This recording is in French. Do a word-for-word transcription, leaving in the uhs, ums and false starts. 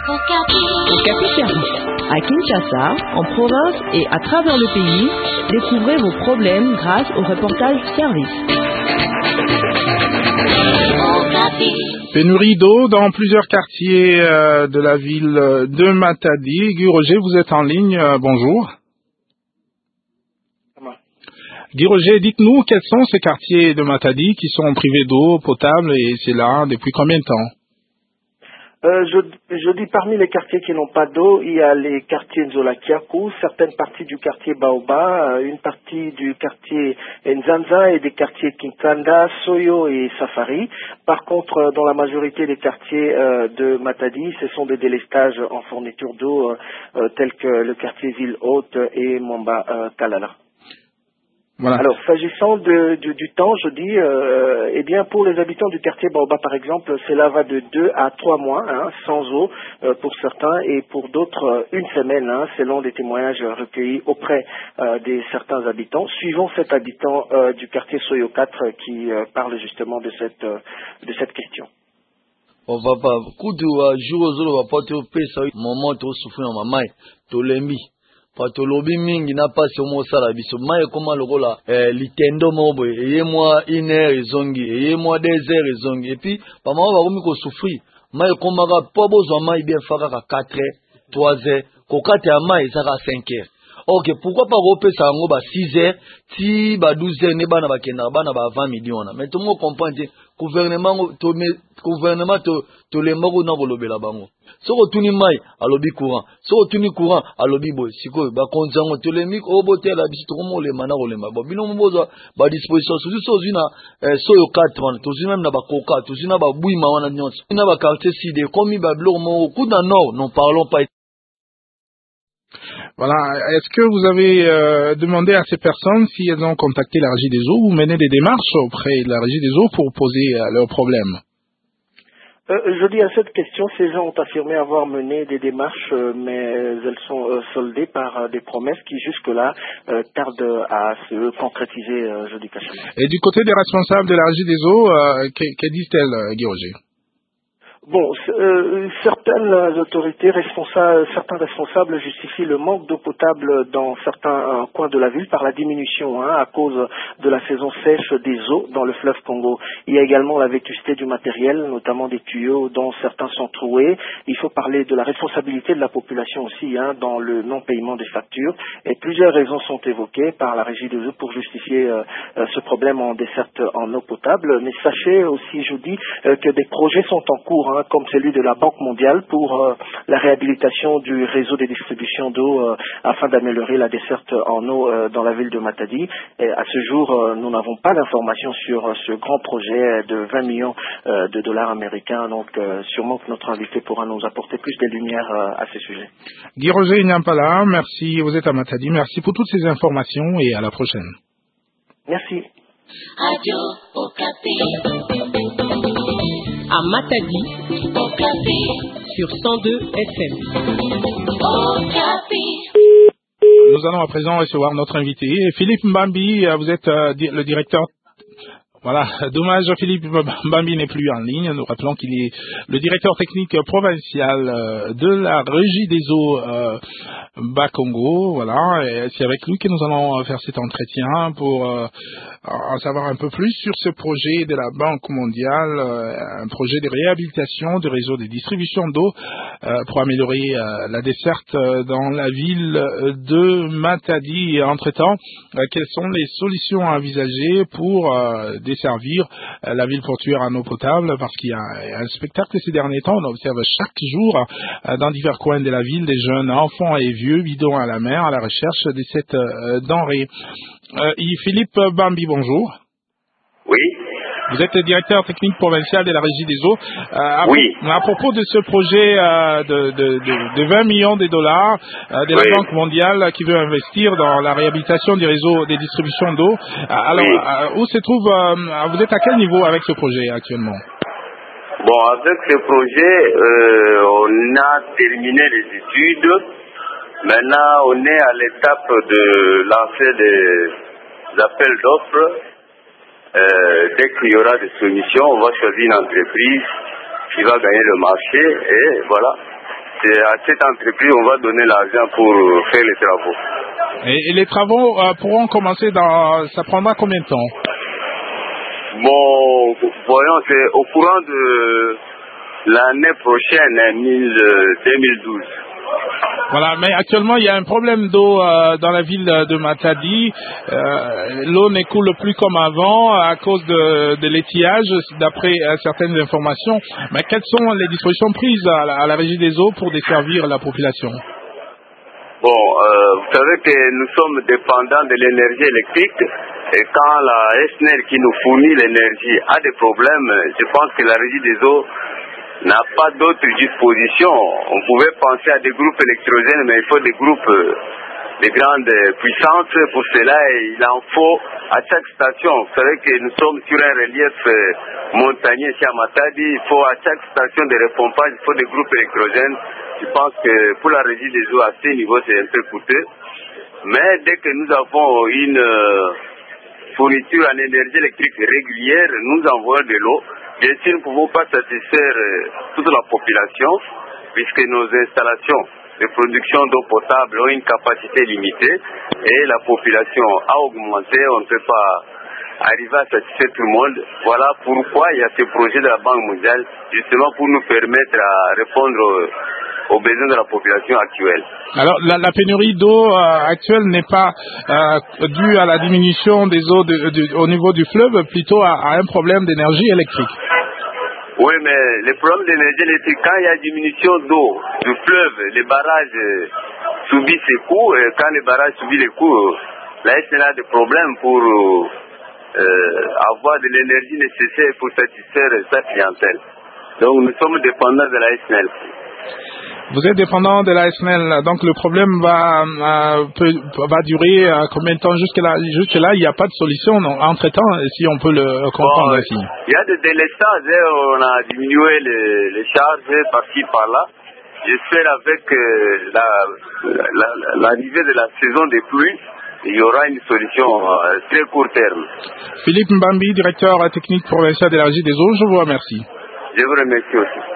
Okapi Service. À Kinshasa, en province et à travers le pays, découvrez vos problèmes grâce au reportage service. Pénurie d'eau dans plusieurs quartiers euh, de la ville de Matadi. Guy Roger, vous êtes en ligne. Euh, bonjour. Guy Roger, dites-nous quels sont ces quartiers de Matadi qui sont privés d'eau potable et c'est là depuis combien de temps? Euh, je, je dis parmi les quartiers qui n'ont pas d'eau, il y a les quartiers Nzola Kiakou, certaines parties du quartier Baoba, une partie du quartier Nzanza et des quartiers Kinkanda, Soyo et Safari. Par contre, dans la majorité des quartiers euh, de Matadi, ce sont des délestages en fourniture d'eau euh, euh, tels que le quartier Ville Haute et Momba euh, Kalala. Voilà. Alors, s'agissant de, de, du temps, je dis, euh, eh bien, pour les habitants du quartier Baoba, par exemple, cela va de deux à trois mois, hein, sans eau euh, pour certains, et pour d'autres, euh, une semaine, hein, selon des témoignages recueillis auprès euh, des certains habitants. Suivons cet habitant euh, du quartier Soyo quatre euh, qui euh, parle justement de cette, euh, de cette question. On va pas, kudu wa jour zolo wa pote pesa moment to souffrir en mamai to lembi. Patolobi mingi na pasi omo sala biso mai koma lokola eh, litendo mobo eye moi une heure ezongi eye moi deux heures ezongi et puis pa mama ba komi ko souffrir mai koma ka po bozwa mai bien faka ka quatre heures trois heures ko kate ya mai saka cinq heures. OK, pourquoi pas repesa ngo ba six heures ti ba douze heures ne bana ba kenda bana ba vingt millions na mais tout le monde comprend gouvernement to gouvernement to to le moko na kolobela bango soko tuni mai alobi courant soko tuni courant alobi boy siko ba konzango to le mik obotela biso to mo le mana ko le mabo bino mbozo ba disposition so so zina eh, soyo quatre to zina même na ba koka to zina ba buima wana nyonso na ba quartier sud comme ba blok mo coup dans nord non parlons pas. Voilà. Est-ce que vous avez euh, demandé à ces personnes si elles ont contacté la Régie des eaux ou mené des démarches auprès de la Régie des eaux pour poser euh, leurs problèmes? Euh, je dis à cette question, ces gens ont affirmé avoir mené des démarches, euh, mais elles sont euh, soldées par euh, des promesses qui jusque-là euh, tardent à se concrétiser, euh, je dis cachement. Et du côté des responsables de la Régie des eaux, euh, que, que disent-elles, Guy Roger? Bon, euh, certaines autorités responsables, certains responsables justifient le manque d'eau potable dans certains euh, coins de la ville par la diminution, hein, à cause de la saison sèche des eaux dans le fleuve Congo. Il y a également la vétusté du matériel, notamment des tuyaux dont certains sont troués. Il faut parler de la responsabilité de la population aussi, hein, dans le non-paiement des factures. Et plusieurs raisons sont évoquées par la Régie des eaux pour justifier euh, euh, ce problème en desserte en eau potable. Mais sachez aussi, je vous dis, euh, que des projets sont en cours, hein, comme celui de la Banque mondiale pour euh, la réhabilitation du réseau de distribution d'eau euh, afin d'améliorer la desserte en eau euh, dans la ville de Matadi. Et à ce jour, euh, nous n'avons pas d'informations sur euh, ce grand projet de vingt millions euh, de dollars américains. Donc, euh, sûrement que notre invité pourra nous apporter plus de lumière euh, à ces sujets. Guy Roger Nyampala, merci. Vous êtes à Matadi. Merci pour toutes ces informations et à la prochaine. Merci. Radio Okapi. À Matadi, Okapi. Sur cent deux F M. Okapi. Nous allons à présent recevoir notre invité, Philippe Mbambi. Vous êtes euh, le directeur. Voilà, dommage, Philippe Mbambi n'est plus en ligne. Nous rappelons qu'il est le directeur technique provincial de la Régie des eaux euh, Bas-Congo. Voilà, et c'est avec lui que nous allons faire cet entretien pour euh, en savoir un peu plus sur ce projet de la Banque mondiale, euh, un projet de réhabilitation du réseau de distribution d'eau euh, pour améliorer euh, la desserte dans la ville de Matadi. Et entre-temps, euh, quelles sont les solutions envisagées pour euh, desservir euh, la ville portuaire en eau potable, parce qu'il y a un spectacle ces derniers temps. On observe chaque jour euh, dans divers coins de la ville des jeunes enfants et vieux bidons à la mer à la recherche de cette euh, denrée. Euh, Philippe Mbambi, bonjour. Oui. Vous êtes le directeur technique provincial de la Régie des eaux. Euh, à, oui. pro- à propos de ce projet euh, de, de, de, de vingt millions de dollars euh, de la oui. Banque mondiale qui veut investir dans la réhabilitation du réseau des distributions d'eau. Euh, alors, oui. euh, où se trouve, euh, vous êtes à quel niveau avec ce projet actuellement? Bon, avec ce projet, euh, on a terminé les études. Maintenant, on est à l'étape de lancer des appels d'offres. Euh, dès qu'il y aura des solutions, on va choisir une entreprise qui va gagner le marché et voilà. c'est à cette entreprise on va donner l'argent pour faire les travaux. Et, et les travaux euh, pourront commencer dans... Ça prendra combien de temps? Bon, voyons, c'est au courant de l'année prochaine, deux mille douze. Voilà, mais actuellement, il y a un problème d'eau euh, dans la ville de Matadi. Euh, l'eau ne coule plus comme avant à cause de, de l'étiage, d'après euh, certaines informations. Mais quelles sont les dispositions prises à la, à la Régie des eaux pour desservir la population? Bon, euh, vous savez que nous sommes dépendants de l'énergie électrique et quand la S N E L qui nous fournit l'énergie a des problèmes, je pense que la Régie des eaux n'a pas d'autres dispositions. On pouvait penser à des groupes électrogènes, mais il faut des groupes de grande puissance. Pour cela, il en faut à chaque station. Vous savez que nous sommes sur un relief montagneux ici à Matadi. Il faut à chaque station de repompage, il faut des groupes électrogènes. Je pense que pour la Régie des eaux, à ce niveau, c'est un peu coûteux. Mais dès que nous avons une fourniture en énergie électrique régulière, nous envoyons de l'eau. Bien sûr, nous ne pouvons pas satisfaire toute la population, puisque nos installations de production d'eau potable ont une capacité limitée et la population a augmenté. On ne peut pas arriver à satisfaire tout le monde. Voilà pourquoi il y a ce projet de la Banque mondiale, justement pour nous permettre à répondre aux besoins de la population actuelle. Alors, la, la pénurie d'eau euh, actuelle n'est pas euh, due à la diminution des eaux de, de, au niveau du fleuve, plutôt à, à un problème d'énergie électrique. Oui, mais le problème d'énergie électrique, quand il y a diminution d'eau du fleuve, les barrages euh, subissent ces coûts, et quand les barrages subissent les coûts, la S N E L a des problèmes pour euh, avoir de l'énergie nécessaire pour satisfaire sa clientèle. Donc nous sommes dépendants de la S N E L. Vous êtes dépendant de la S N E L, donc le problème va, euh, peut, va durer euh, combien de temps? Jusque là, jusque là, il n'y a pas de solution entre-temps, si on peut le comprendre bon, ainsi. Il y a des délestages, on a diminué les, les charges par-ci par-là. J'espère avec euh, l'arrivée la, la, de la saison des pluies, il y aura une solution euh, très court terme. Philippe Mbambi, directeur technique provincial de la Régie des eaux, je vous remercie. Je vous remercie aussi.